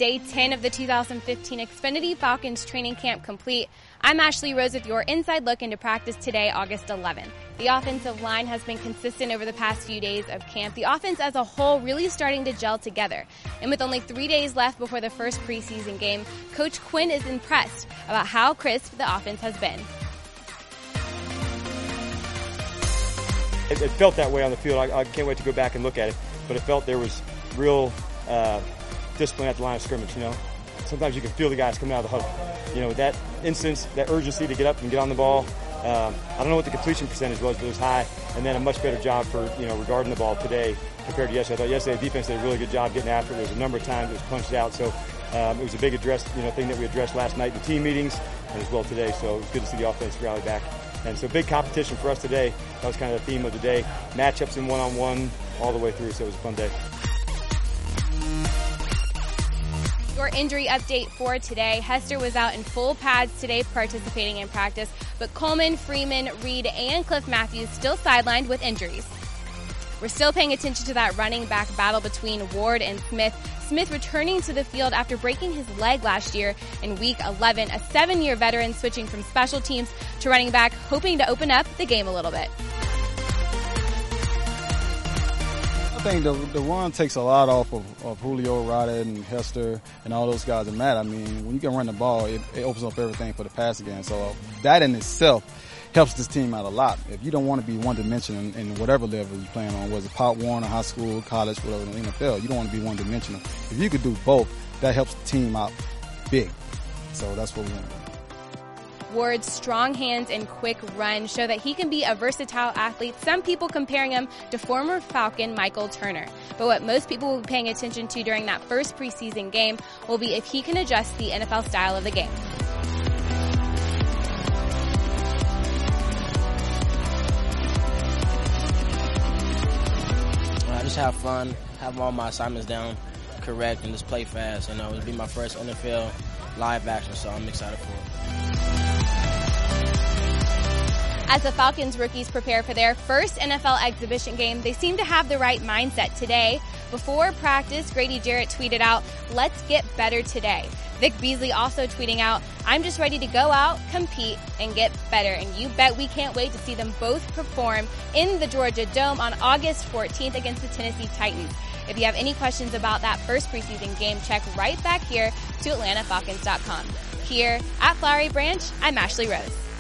day 10 of the 2015 Xfinity Falcons training camp complete. I'm Ashley Rose with your inside look into practice today, August 11th. The offensive line has been consistent over the past few days of camp. The offense as a whole really starting to gel together. And with only 3 days left before the first preseason game, Coach Quinn is impressed about how crisp the offense has been. It felt that way on the field. I can't wait to go back and look at it. But it felt there was real discipline at the line of scrimmage, Sometimes you can feel the guys coming out of the huddle. That instance, that urgency to get up and get on the ball. I don't know what the completion percentage was, but it was high. And then a much better job for, regarding the ball today compared to yesterday. I thought yesterday the defense did a really good job getting after it. There was a number of times it was punched out. So it was a big thing that we addressed last night in the team meetings and as well today. So it was good to see the offense rally back. And so big competition for us today. That was kind of the theme of the day. Matchups in one-on-one all the way through, so it was a fun day. Your injury update for today. Hester was out in full pads today participating in practice, but Coleman, Freeman, Reed, and Cliff Matthews still sidelined with injuries. We're still paying attention to that running back battle between Ward and Smith. Smith returning to the field after breaking his leg last year in Week 11. A 7-year veteran switching from special teams to running back, hoping to open up the game a little bit. I think the run takes a lot off of Julio, Roddy, and Hester, and all those guys and Matt. I mean, when you can run the ball, it opens up everything for the passing game. So that in itself helps this team out a lot. If you don't want to be one-dimensional in whatever level you're playing on, whether it's Pop Warner, high school, college, whatever, in the NFL, you don't want to be one-dimensional. If you could do both, that helps the team out big. So that's what we want to do. Ward's strong hands and quick run show that he can be a versatile athlete, some people comparing him to former Falcon Michael Turner. But what most people will be paying attention to during that first preseason game will be if he can adjust the NFL style of the game. Just have fun, have all my assignments down correct, and just play fast. It'll be my first NFL live action, so I'm excited for it. As the Falcons rookies prepare for their first NFL exhibition game, they seem to have the right mindset today. Before practice, Grady Jarrett tweeted out, "Let's get better today." Vic Beasley also tweeting out, "I'm just ready to go out, compete, and get better." And you bet we can't wait to see them both perform in the Georgia Dome on August 14th against the Tennessee Titans. If you have any questions about that first preseason game, check right back here to AtlantaFalcons.com. Here at Flowery Branch, I'm Ashley Rose.